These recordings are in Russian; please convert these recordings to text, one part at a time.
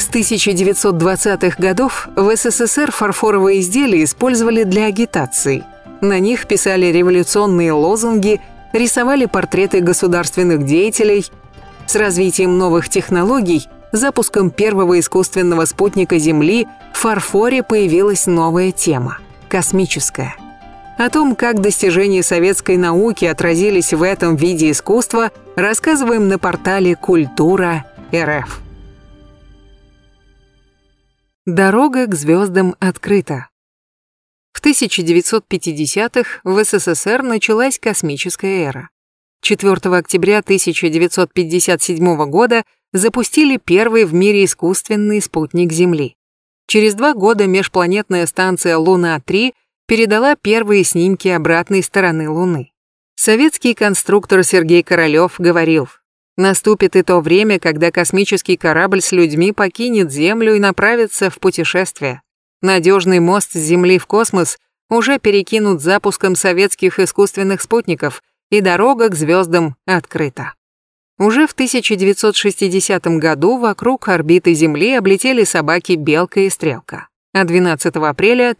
С 1920-х годов в СССР фарфоровые изделия использовали для агитации. На них писали революционные лозунги, рисовали портреты государственных деятелей. С развитием новых технологий, запуском первого искусственного спутника Земли, в фарфоре появилась новая тема – космическая. О том, как достижения советской науки отразились в этом виде искусства, рассказываем на портале Культура.рф. Дорога к звездам открыта. В 1950-х в СССР началась космическая эра. 4 октября 1957 года запустили первый в мире искусственный спутник Земли. Через 2 года межпланетная станция Луна-3 передала первые снимки обратной стороны Луны. Советский конструктор Сергей Королёв говорил: «Наступит и то время, когда космический корабль с людьми покинет Землю и направится в путешествие. Надежный мост с Земли в космос уже перекинут запуском советских искусственных спутников, и дорога к звездам открыта». Уже в 1960 году вокруг орбиты Земли облетели собаки Белка и Стрелка. А 12 апреля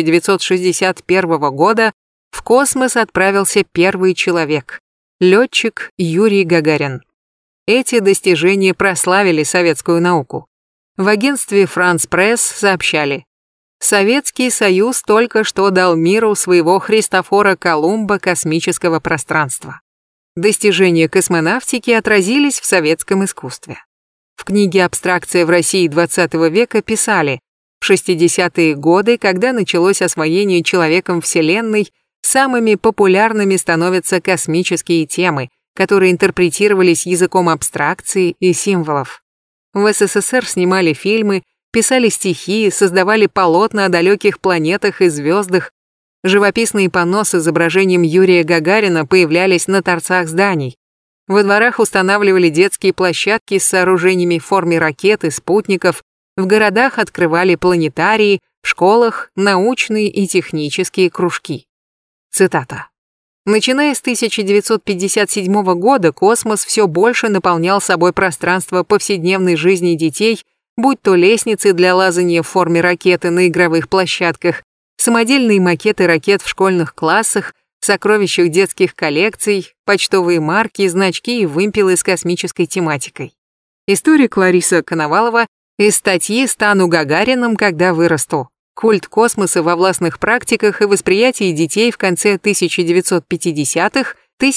1961 года в космос отправился первый человек – летчик Юрий Гагарин. Эти достижения прославили советскую науку. В агентстве «Франс Пресс» сообщали: Советский Союз только что дал миру своего Христофора Колумба космического пространства. Достижения космонавтики отразились в советском искусстве. В книге «Абстракция в России XX века» писали: в 60-е годы, когда началось освоение человеком Вселенной, самыми популярными становятся космические темы, которые интерпретировались языком абстракции и символов. В СССР снимали фильмы, писали стихи, создавали полотна о далеких планетах и звездах. Живописные панно с изображением Юрия Гагарина появлялись на торцах зданий. Во дворах устанавливали детские площадки с сооружениями в форме ракет и спутников, в городах открывали планетарии, в школах научные и технические кружки. Цитата. Начиная с 1957 года космос все больше наполнял собой пространство повседневной жизни детей, будь то лестницы для лазания в форме ракеты на игровых площадках, самодельные макеты ракет в школьных классах, сокровищах детских коллекций, почтовые марки, значки и вымпелы с космической тематикой. Историк Лариса Коновалова из статьи «Стану Гагарином, когда вырасту. Культ космоса во властных практиках и восприятии детей в конце 1950-х,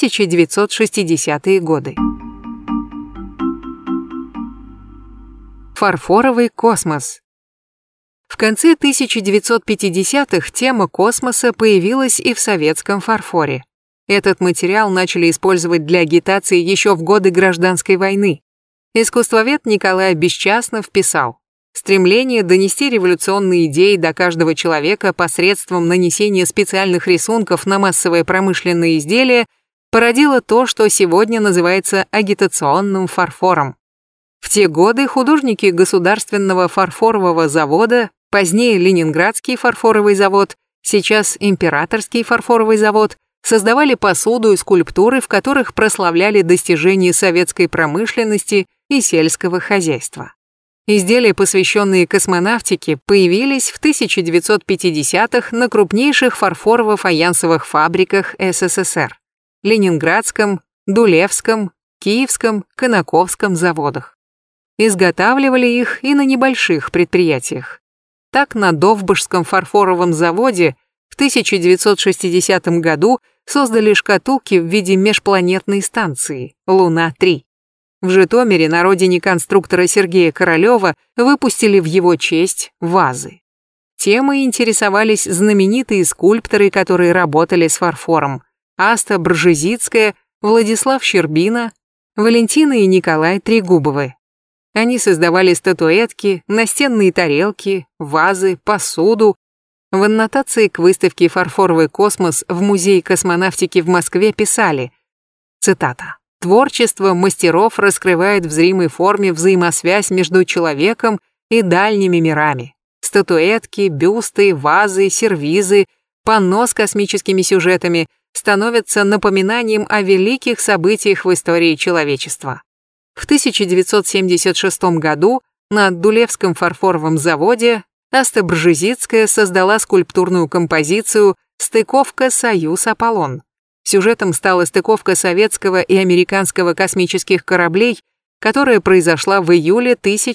1960-е годы». Фарфоровый космос. В конце 1950-х тема космоса появилась и в советском фарфоре. Этот материал начали использовать для агитации еще в годы Гражданской войны. Искусствовед Николай Бесчастнов писал: «Стремление донести революционные идеи до каждого человека посредством нанесения специальных рисунков на массовые промышленные изделия породило то, что сегодня называется агитационным фарфором». В те годы художники Государственного фарфорового завода, позднее Ленинградский фарфоровый завод, сейчас Императорский фарфоровый завод, создавали посуду и скульптуры, в которых прославляли достижения советской промышленности и сельского хозяйства. Изделия, посвященные космонавтике, появились в 1950-х на крупнейших фарфорово-фаянсовых фабриках СССР – Ленинградском, Дулевском, Киевском, Конаковском заводах. Изготавливали их и на небольших предприятиях. Так, на Довбышском фарфоровом заводе в 1960 году создали шкатулки в виде межпланетной станции «Луна-3». В Житомире, на родине конструктора Сергея Королёва, выпустили в его честь вазы. Темой интересовались знаменитые скульпторы, которые работали с фарфором: Аста Бржезицкая, Владислав Щербина, Валентина и Николай Трегубовы. Они создавали статуэтки, настенные тарелки, вазы, посуду. В аннотации к выставке «Фарфоровый космос» в Музее космонавтики в Москве писали, цитата: «Творчество мастеров раскрывает в зримой форме взаимосвязь между человеком и дальними мирами. Статуэтки, бюсты, вазы, сервизы, панно с космическими сюжетами становятся напоминанием о великих событиях в истории человечества». В 1976 году На Дулевском фарфоровом заводе Аста Бржезицкая создала скульптурную композицию «Стыковка Союз-Аполлон». Сюжетом стала стыковка советского и американского космических кораблей, которая произошла в июле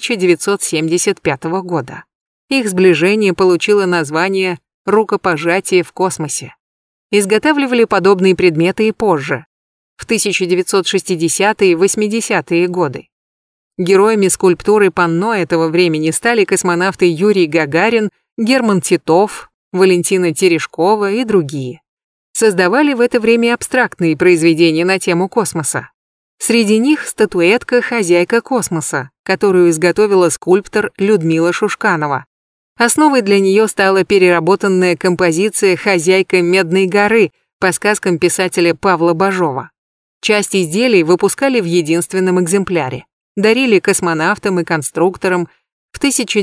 1975 года. Их сближение получило название «Рукопожатие в космосе». Изготавливали подобные предметы и позже, в 1960-е и 80-е годы. Героями скульптуры панно этого времени стали космонавты Юрий Гагарин, Герман Титов, Валентина Терешкова и другие. Создавали в это время абстрактные произведения на тему космоса. Среди них статуэтка «Хозяйка космоса», которую изготовила скульптор Людмила Шушканова. Основой для нее стала переработанная композиция «Хозяйка Медной горы» по сказкам писателя Павла Бажова. Часть изделий выпускали в единственном экземпляре. Дарили космонавтам и конструкторам. В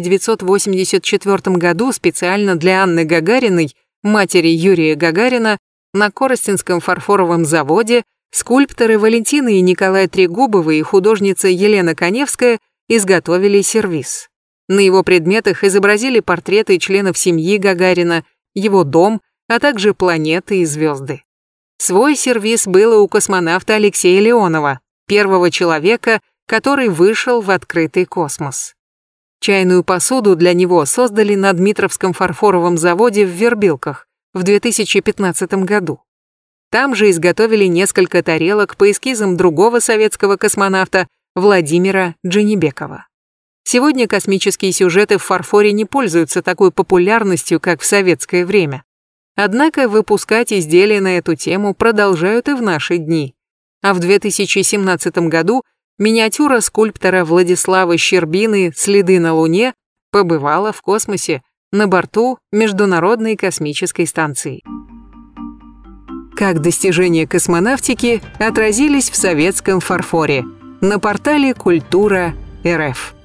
1984 году специально для Анны Гагариной, матери Юрия Гагарина, на Коростенском фарфоровом заводе скульпторы Валентина и Николай Трегубовы и художница Елена Коневская изготовили сервиз. На его предметах изобразили портреты членов семьи Гагарина, его дом, а также планеты и звезды. Свой сервиз был у космонавта Алексея Леонова, первого человека, который вышел в открытый космос. Чайную посуду для него создали на Дмитровском фарфоровом заводе в Вербилках в 2015 году. Там же изготовили несколько тарелок по эскизам другого советского космонавта Владимира Джанибекова. Сегодня космические сюжеты в фарфоре не пользуются такой популярностью, как в советское время. Однако выпускать изделия на эту тему продолжают и в наши дни. А в 2017 году миниатюра скульптора Владислава Щербины «Следы на Луне» побывала в космосе на борту Международной космической станции. Как достижения космонавтики отразились в советском фарфоре на портале Культура.рф.